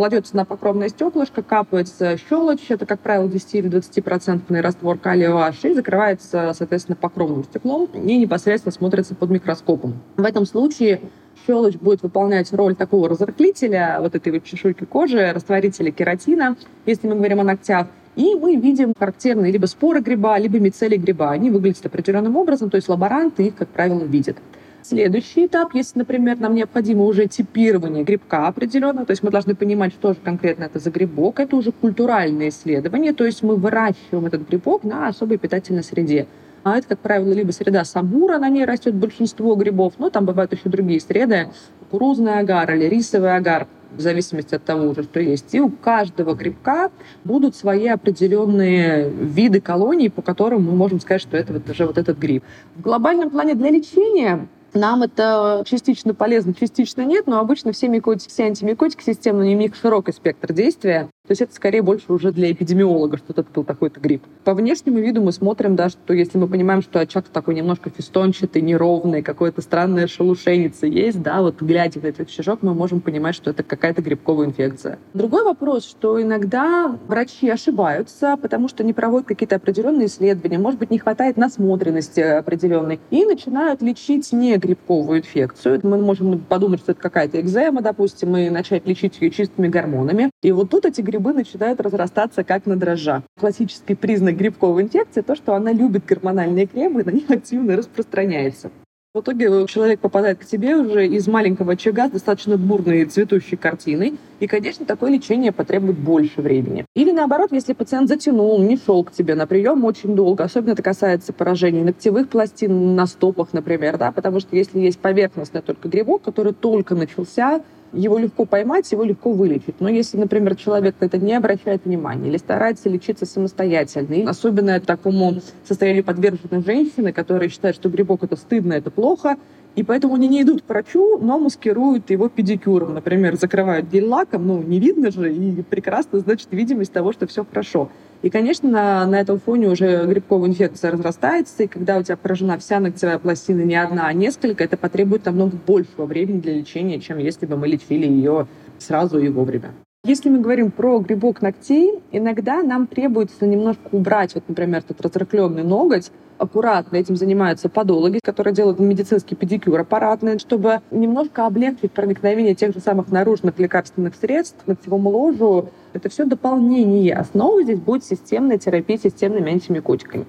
кладется на покровное стеклышко, капается щелочь, это, как правило, десять-двадцать процентов раствор калия ОН, и закрывается, соответственно, покровным стеклом и непосредственно смотрится под микроскопом. В этом случае щелочь будет выполнять роль такого разрыхлителя вот этой вот чешуйки кожи, растворителя кератина, если мы говорим о ногтях. И мы видим характерные либо споры гриба, либо мицелий гриба. Они выглядят определенным образом, то есть лаборанты их, как правило, видят. Следующий этап, если, например, нам необходимо уже типирование грибка определенно, то есть мы должны понимать, что же конкретно это за грибок, это уже культуральное исследование, то есть мы выращиваем этот грибок на особой питательной среде. А это, как правило, либо среда самура, на ней растет большинство грибов, но там бывают еще другие среды, кукурузный агар или рисовый агар, в зависимости от того, уже, что есть. И у каждого грибка будут свои определенные виды колоний, по которым мы можем сказать, что это вот уже вот этот гриб. В глобальном плане для лечения нам это частично полезно, частично нет, но обычно все микотики, все антимикотики системные, у них широкий спектр действия. То есть это скорее больше уже для эпидемиолога, что это был такой-то гриб. По внешнему виду мы смотрим, да, что если мы понимаем, что очаг такой немножко фистончатый, неровный, какое-то странное шелушеница есть, да, вот глядя на этот очажок, мы можем понимать, что это какая-то грибковая инфекция. Другой вопрос, что иногда врачи ошибаются, потому что не проводят какие-то определенные исследования, может быть, не хватает насмотренности определенной, и начинают лечить не грибковую инфекцию. Мы можем подумать, что это какая-то экзема, допустим, и начать лечить ее чистыми гормонами. И вот тут эти грибы начинают разрастаться как на дрожжах. Классический признак грибковой инфекции — то, что она любит гормональные кремы и на них активно распространяется. В итоге человек попадает к тебе уже из маленького очага с достаточно бурной цветущей картиной, и, конечно, такое лечение потребует больше времени. Или наоборот, если пациент затянул, не шел к тебе на прием очень долго, особенно это касается поражений ногтевых пластин на стопах, например, да, потому что если есть поверхностный только грибок, который только начался, его легко поймать, его легко вылечить. Но если, например, человек на это не обращает внимания или старается лечиться самостоятельно, и особенно такому состоянию подвержены женщины, которые считают, что грибок — это стыдно, это плохо, и поэтому они не идут к врачу, но маскируют его педикюром. Например, закрывают гель-лаком, ну, не видно же, и прекрасно, значит, видимость того, что все хорошо. И, конечно, на, на этом фоне уже грибковая инфекция разрастается, и когда у тебя поражена вся ногтевая пластина, не одна, а несколько, это потребует намного большего времени для лечения, чем если бы мы лечили ее сразу и вовремя. Если мы говорим про грибок ногтей, иногда нам требуется немножко убрать, вот, например, этот разрыхленный ноготь. Аккуратно этим занимаются подологи, которые делают медицинский педикюр аппаратный, чтобы немножко облегчить проникновение тех же самых наружных лекарственных средств к ногтевому ложу. Это все дополнение. Основой здесь будет системная терапия системными антимикотиками.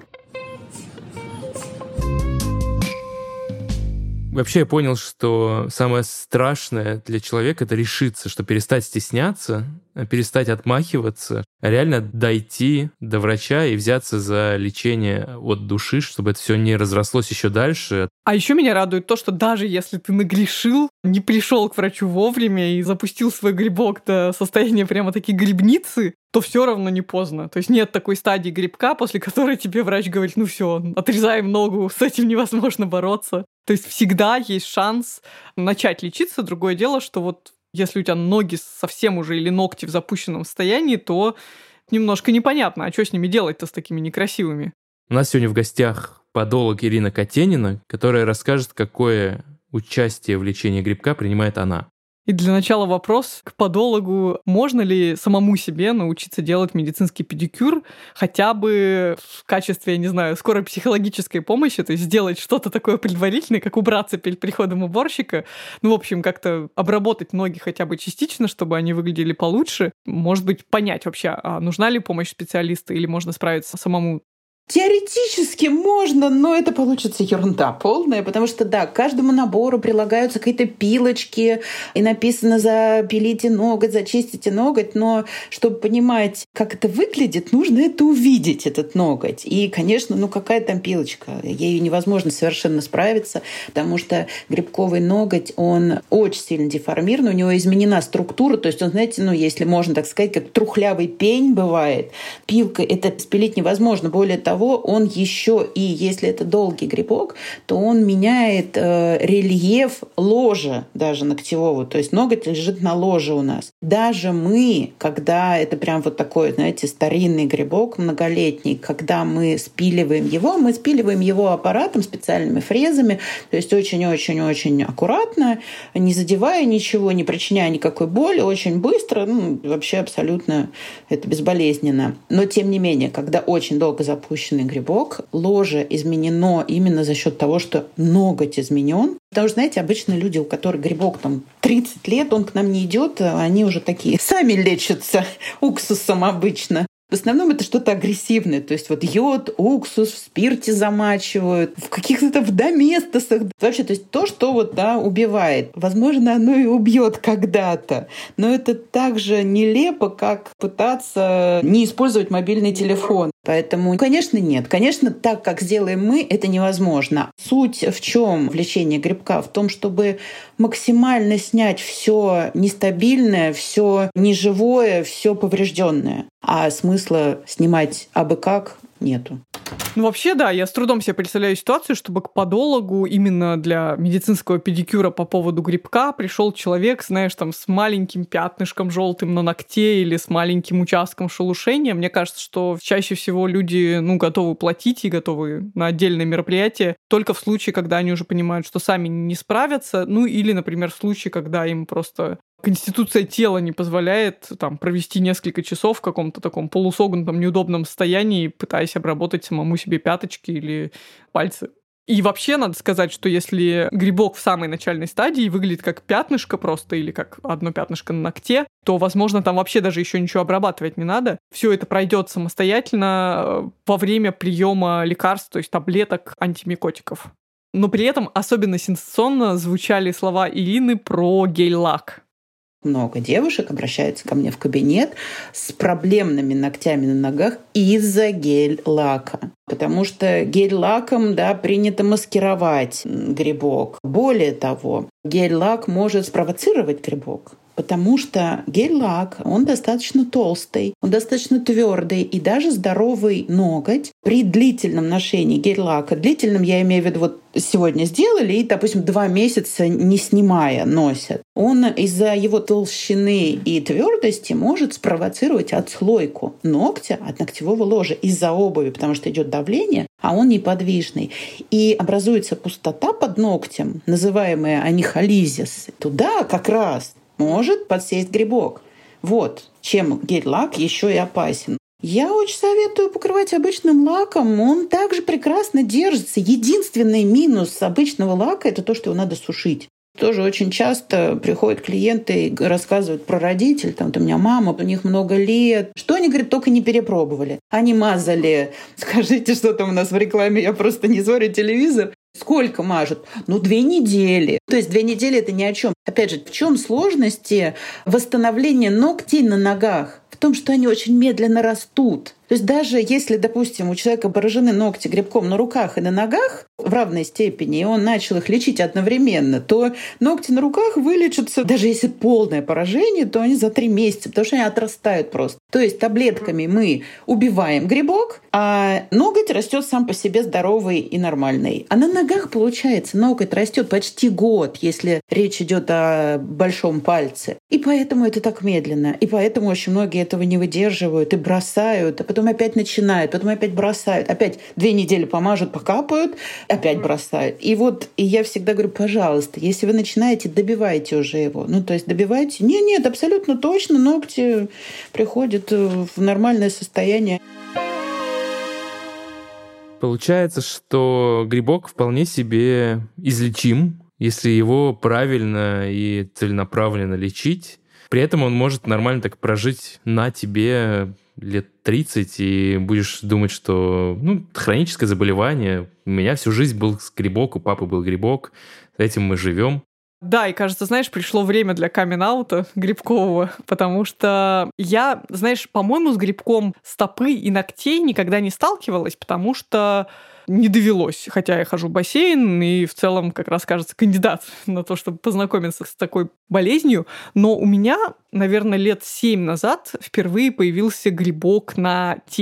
Вообще я понял, что самое страшное для человека — это решиться, что перестать стесняться, перестать отмахиваться, а реально дойти до врача и взяться за лечение от души, чтобы это все не разрослось еще дальше. А еще меня радует то, что даже если ты нагрешил, не пришел к врачу вовремя и запустил свой грибок до состояния прямо-таки грибницы, то все равно не поздно. То есть нет такой стадии грибка, после которой тебе врач говорит: ну все, отрезаем ногу, с этим невозможно бороться. То есть всегда есть шанс начать лечиться. Другое дело, что вот если у тебя ноги совсем уже или ногти в запущенном состоянии, то немножко непонятно, а что с ними делать-то, с такими некрасивыми. У нас сегодня в гостях подолог Ирина Котенина, которая расскажет, какое участие в лечении грибка принимает она. И для начала вопрос к подологу: можно ли самому себе научиться делать медицинский педикюр хотя бы в качестве, я не знаю, скорой психологической помощи, то есть сделать что-то такое предварительное, как убраться перед приходом уборщика, ну, в общем, как-то обработать ноги хотя бы частично, чтобы они выглядели получше, может быть, понять вообще, а нужна ли помощь специалиста или можно справиться самому? Теоретически можно, но это получится ерунда полная, потому что, да, к каждому набору прилагаются какие-то пилочки, и написано: запилите ноготь, зачистите ноготь, но чтобы понимать, как это выглядит, нужно это увидеть, этот ноготь. И, конечно, ну какая там пилочка? Ею невозможно совершенно справиться, потому что грибковый ноготь, он очень сильно деформирован, у него изменена структура, то есть он, знаете, ну если можно так сказать, как трухлявый пень бывает. Пилка это спилить невозможно, более того, того, он еще и, если это долгий грибок, то он меняет э, рельеф ложа даже ногтевого. То есть ноготь лежит на ложе у нас. Даже мы, когда это прям вот такой, знаете, старинный грибок, многолетний, когда мы спиливаем его, мы спиливаем его аппаратом, специальными фрезами, то есть очень-очень-очень аккуратно, не задевая ничего, не причиняя никакой боли, очень быстро, ну, вообще абсолютно это безболезненно. Но, тем не менее, когда очень долго запущенный грибок, ложе изменено именно за счет того, что ноготь изменен. Потому что, знаете, обычно люди, у которых грибок там тридцать лет, он к нам не идет, они уже такие сами лечатся уксусом обычно. В основном это что-то агрессивное. То есть вот йод, уксус в спирте замачивают, в каких-то в доместосах. Вообще, то есть то, что вот, да, убивает. Возможно, оно и убьет когда-то. Но это так же нелепо, как пытаться не использовать мобильный телефон. Поэтому, конечно, нет. Конечно, так, как сделаем мы, это невозможно. Суть в чем в лечении грибка? В том, чтобы максимально снять все нестабильное, все неживое, все поврежденное. А смысла снимать абы как нету. Ну, вообще, да, я с трудом себе представляю ситуацию, чтобы к подологу именно для медицинского педикюра по поводу грибка пришел человек, знаешь, там, с маленьким пятнышком желтым на ногте или с маленьким участком шелушения. Мне кажется, что чаще всего люди, ну, готовы платить и готовы на отдельные мероприятия только в случае, когда они уже понимают, что сами не справятся, ну, или, например, в случае, когда им просто конституция тела не позволяет там провести несколько часов в каком-то таком полусогнутом, неудобном состоянии, пытаясь обработать самому себе пяточки или пальцы. И вообще надо сказать, что если грибок в самой начальной стадии выглядит как пятнышко просто или как одно пятнышко на ногте, то, возможно, там вообще даже еще ничего обрабатывать не надо. Все это пройдет самостоятельно во время приема лекарств, то есть таблеток, антимикотиков. Но при этом особенно сенсационно звучали слова Ирины про гель-лак. Много девушек обращаются ко мне в кабинет с проблемными ногтями на ногах из-за гель-лака. Потому что гель-лаком, да, принято маскировать грибок. Более того, гель-лак может спровоцировать грибок. Потому что гель-лак, он достаточно толстый, он достаточно твердый, и даже здоровый ноготь при длительном ношении гель-лака, длительным я имею в виду, вот сегодня сделали и, допустим, два месяца не снимая носят, он из-за его толщины и твердости может спровоцировать отслойку ногтя от ногтевого ложа из-за обуви, потому что идет давление, а он неподвижный. И образуется пустота под ногтем, называемая анихолизис. Туда как раз может подсесть грибок. Вот чем гель-лак еще и опасен. Я очень советую покрывать обычным лаком. Он также прекрасно держится. Единственный минус обычного лака — это то, что его надо сушить. Тоже очень часто приходят клиенты и рассказывают про родителей. Там, у меня мама, у них много лет. Что они, говорят, только не перепробовали. Они мазали. Скажите, что там у нас в рекламе? Я просто не смотрю телевизор. Сколько мажут? Ну, две недели. То есть две недели — это ни о чем. Опять же, в чем сложности восстановления ногтей на ногах? В том, что они очень медленно растут. То есть даже если, допустим, у человека поражены ногти грибком на руках и на ногах в равной степени, и он начал их лечить одновременно, то ногти на руках вылечатся, даже если полное поражение, то они за три месяца, потому что они отрастают просто. То есть таблетками мы убиваем грибок, а ноготь растет сам по себе здоровый и нормальный. А на ногах, получается, ноготь растет почти год, если речь идет о большом пальце. И поэтому это так медленно. И поэтому очень многие этого не выдерживают и бросают, а потом опять начинают, потом опять бросают. Опять две недели помажут, покапают, опять бросают. И вот и я всегда говорю, пожалуйста, если вы начинаете, добивайте уже его. Ну, то есть добивайте. Нет, нет, абсолютно точно ногти приходят в нормальное состояние. Получается, что грибок вполне себе излечим, если его правильно и целенаправленно лечить. При этом он может нормально так прожить на тебе лет тридцать, и будешь думать, что ну, хроническое заболевание. У меня всю жизнь был грибок, у папы был грибок, с этим мы живем. Да, и кажется, знаешь, пришло время для камин-аута грибкового, потому что я, знаешь, по-моему, с грибком стопы и ногтей никогда не сталкивалась, потому что не довелось, хотя я хожу в бассейн и в целом как раз, кажется, кандидат на то, чтобы познакомиться с такой болезнью. Но у меня, наверное, лет семь назад впервые появился грибок на теле.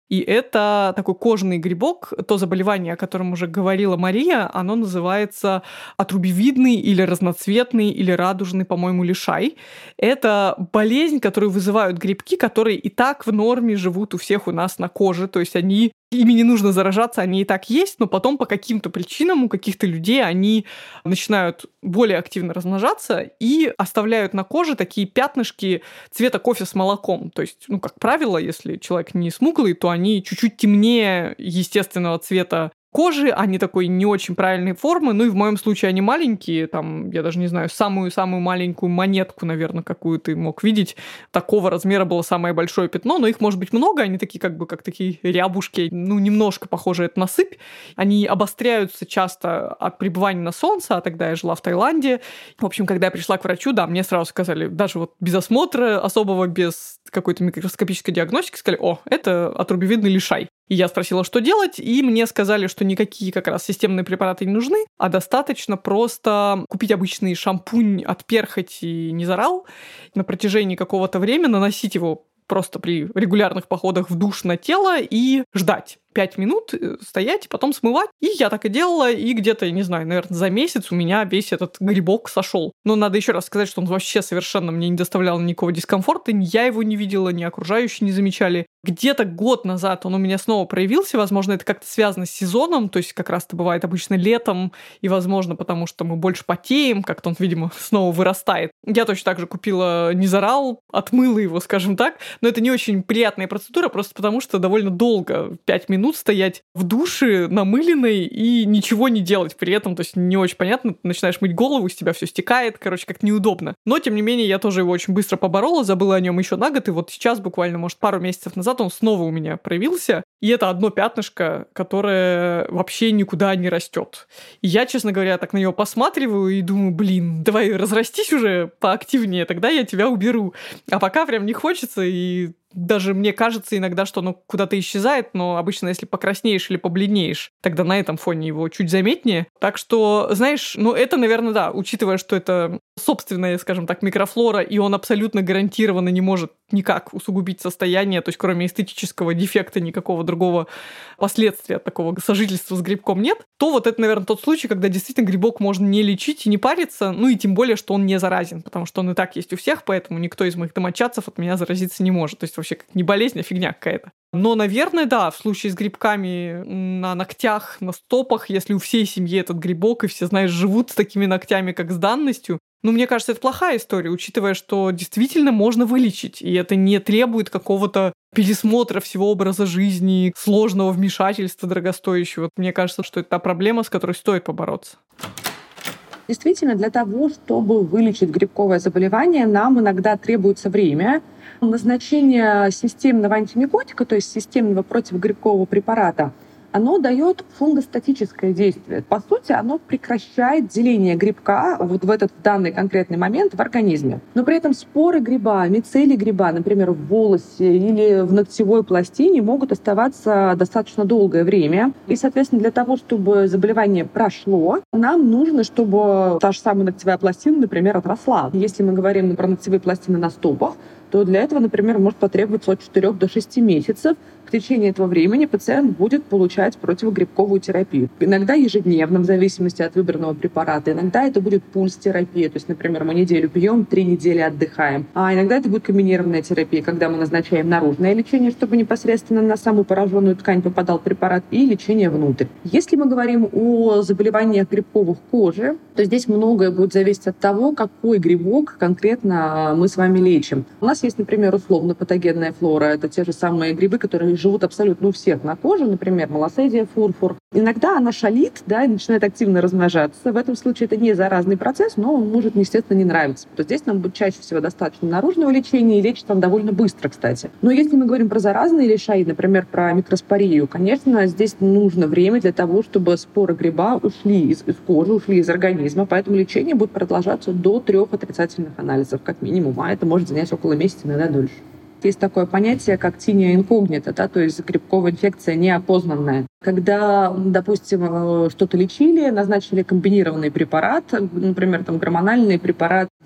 И это такой кожаный грибок. То заболевание, о котором уже говорила Мария, оно называется отрубевидный или разноцветный или радужный, по-моему, лишай. Это болезнь, которую вызывают грибки, которые и так в норме живут у всех у нас на коже. То есть они, ими не нужно заражаться, они и так есть, но потом по каким-то причинам у каких-то людей они начинают более активно размножаться и оставляют на коже такие пятнышки цвета кофе с молоком. То есть, ну, как правило, если человек не смуглый, то они чуть-чуть темнее естественного цвета кожи, они такой не очень правильной формы, ну и в моем случае они маленькие, там, я даже не знаю, самую-самую маленькую монетку, наверное, какую ты мог видеть, такого размера было самое большое пятно, но их может быть много, они такие как бы как такие рябушки, ну, немножко похожие на сыпь, они обостряются часто от пребывания на солнце, а тогда я жила в Таиланде. В общем, когда я пришла к врачу, да, мне сразу сказали, даже вот без осмотра особого, без какой-то микроскопической диагностики, сказали, о, это отрубевидный лишай. И я спросила, что делать, и мне сказали, что никакие как раз системные препараты не нужны, а достаточно просто купить обычный шампунь от перхоти Низарал, на протяжении какого-то времени наносить его просто при регулярных походах в душ на тело и ждать. Пять минут стоять, потом смывать. И я так и делала, и где-то, я не знаю, наверное, за месяц у меня весь этот грибок сошел. Но надо еще раз сказать, что он вообще совершенно мне не доставлял никакого дискомфорта, ни я его не видела, ни окружающие не замечали. Где-то год назад он у меня снова проявился, возможно, это как-то связано с сезоном, то есть как раз это бывает обычно летом, и, возможно, потому что мы больше потеем, как-то он, видимо, снова вырастает. Я точно так же купила Низарал, отмыла его, скажем так, но это не очень приятная процедура, просто потому что довольно долго, пять минут, стоять в душе намыленной и ничего не делать при этом, то есть не очень понятно, ты начинаешь мыть голову, из тебя все стекает, короче, как неудобно. Но, тем не менее, я тоже его очень быстро поборола, забыла о нем еще на год, и вот сейчас, буквально, может, пару месяцев назад он снова у меня проявился, и это одно пятнышко, которое вообще никуда не растет. И я, честно говоря, так на него посматриваю и думаю, блин, давай разрастись уже поактивнее, тогда я тебя уберу. А пока прям не хочется, и даже мне кажется иногда, что оно куда-то исчезает, но обычно, если покраснеешь или побледнеешь, тогда на этом фоне его чуть заметнее. Так что, знаешь, ну это, наверное, да, учитывая, что это собственная, скажем так, микрофлора, и он абсолютно гарантированно не может никак усугубить состояние, то есть кроме эстетического дефекта никакого другого последствия от такого сожительства с грибком нет, то вот это, наверное, тот случай, когда действительно грибок можно не лечить и не париться, ну и тем более, что он не заразен, потому что он и так есть у всех, поэтому никто из моих домочадцев от меня заразиться не может. То есть вообще как не болезнь, а фигня какая-то. Но, наверное, да, в случае с грибками на ногтях, на стопах, если у всей семьи этот грибок, и все, знаешь, живут с такими ногтями, как с данностью, ну, мне кажется, это плохая история, учитывая, что действительно можно вылечить, и это не требует какого-то пересмотра всего образа жизни, сложного вмешательства дорогостоящего. Мне кажется, что это та проблема, с которой стоит побороться. Действительно, для того, чтобы вылечить грибковое заболевание, нам иногда требуется время. Назначение системного антимикотика, то есть системного противогрибкового препарата, оно дает фунгостатическое действие. По сути, оно прекращает деление грибка вот в этот данный конкретный момент в организме. Но при этом споры гриба, мицелий гриба, например, в волосе или в ногтевой пластине, могут оставаться достаточно долгое время. И, соответственно, для того, чтобы заболевание прошло, нам нужно, чтобы та же самая ногтевая пластина, например, отросла. Если мы говорим про ногтевые пластины на стопах, то для этого, например, может потребоваться от четырёх до шести месяцев. В течение этого времени пациент будет получать противогрибковую терапию. Иногда ежедневно, в зависимости от выбранного препарата. Иногда это будет пульс-терапия. То есть, например, мы неделю пьем, три недели отдыхаем. А иногда это будет комбинированная терапия, когда мы назначаем наружное лечение, чтобы непосредственно на саму пораженную ткань попадал препарат, и лечение внутрь. Если мы говорим о заболеваниях грибковых кожи, то здесь многое будет зависеть от того, какой грибок конкретно мы с вами лечим. У нас есть, например, условно-патогенная флора. Это те же самые грибы, которые живут абсолютно у всех на коже, например, малосезия фурфур. Иногда она шалит, да, и начинает активно размножаться. В этом случае это не заразный процесс, но он может, естественно, не нравиться. То здесь нам будет чаще всего достаточно наружного лечения, и лечит он довольно быстро, кстати. Но если мы говорим про заразные лишаи, например, про микроспорию, конечно, здесь нужно время для того, чтобы споры гриба ушли из, из кожи, ушли из организма, поэтому лечение будет продолжаться до трех отрицательных анализов, как минимум, а это может занять около месяца, иногда дольше. Есть такое понятие, как тиния инкогнита, да, то есть грибковая инфекция неопознанная. Когда, допустим, что-то лечили, назначили комбинированный препарат, например, там, гормональный препарат,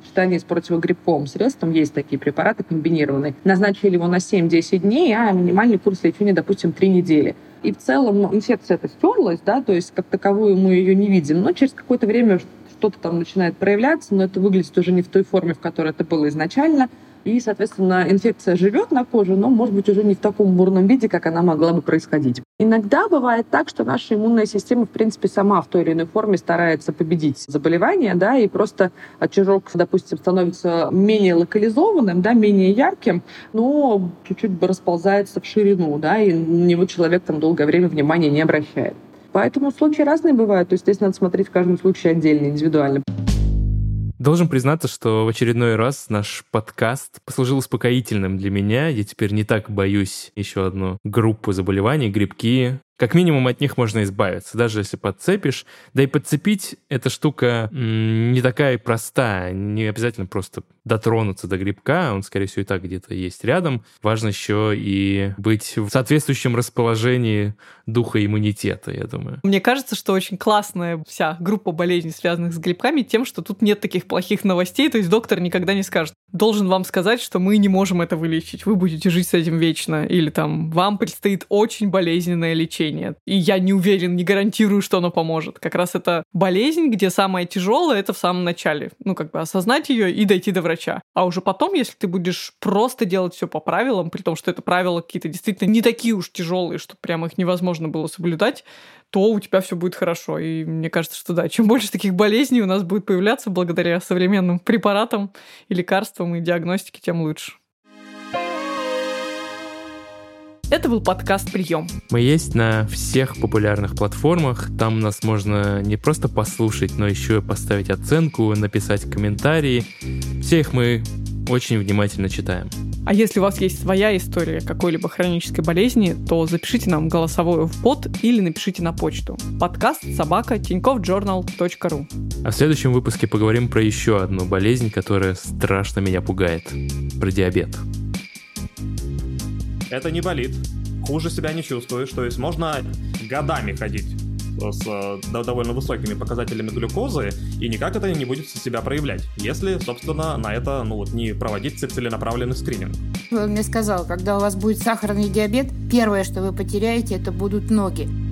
в сочетании с противогрипповым средством, есть такие препараты комбинированные, назначили его на семь-десять дней, а минимальный курс лечения, допустим, три недели. И в целом инфекция-то стерлась, да, то есть как таковую мы ее не видим, но через какое-то время что-то там начинает проявляться, но это выглядит уже не в той форме, в которой это было изначально. И, соответственно, инфекция живет на коже, но, может быть, уже не в таком бурном виде, как она могла бы происходить. Иногда бывает так, что наша иммунная система, в принципе, сама в той или иной форме старается победить заболевание, да, и просто очажок, допустим, становится менее локализованным, да, менее ярким, но чуть-чуть бы расползается в ширину, да, и на него человек там долгое время внимания не обращает. Поэтому случаи разные бывают, то есть здесь надо смотреть в каждом случае отдельно, индивидуально. Должен признаться, что в очередной раз наш подкаст послужил успокоительным для меня. Я теперь не так боюсь еще одну группу заболеваний, грибки. Как минимум от них можно избавиться, даже если подцепишь. Да и подцепить эта штука не такая простая. Не обязательно просто дотронуться до грибка, он, скорее всего, и так где-то есть рядом. Важно еще и быть в соответствующем расположении духа иммунитета, я думаю. Мне кажется, что очень классная вся группа болезней, связанных с грибками, тем, что тут нет таких плохих новостей, то есть доктор никогда не скажет: должен вам сказать, что мы не можем это вылечить, вы будете жить с этим вечно, или там вам предстоит очень болезненное лечение. И я не уверен, не гарантирую, что оно поможет. Как раз это болезнь, где самое тяжелое — это в самом начале. Ну, как бы осознать ее и дойти до врача. А уже потом, если ты будешь просто делать все по правилам, при том, что это правила какие-то действительно не такие уж тяжелые, что прямо их невозможно было соблюдать, то у тебя все будет хорошо. И мне кажется, что да, чем больше таких болезней у нас будет появляться благодаря современным препаратам и лекарствам и диагностике, тем лучше. Это был подкаст «Прием». Мы есть на всех популярных платформах. Там нас можно не просто послушать, но еще и поставить оценку, написать комментарии. Все их мы очень внимательно читаем. А если у вас есть своя история какой-либо хронической болезни, то запишите нам голосовую в бот или напишите на почту. Подкаст собака тинькофф джорнал точка ру. А в следующем выпуске поговорим про еще одну болезнь, которая страшно меня пугает. Про диабет. Это не болит, хуже себя не чувствуешь, то есть можно годами ходить с да, довольно высокими показателями глюкозы, и никак это не будет себя проявлять, если, собственно, на это ну, вот, не проводить целенаправленный скрининг. Он мне сказал, когда у вас будет сахарный диабет, первое, что вы потеряете, это будут ноги.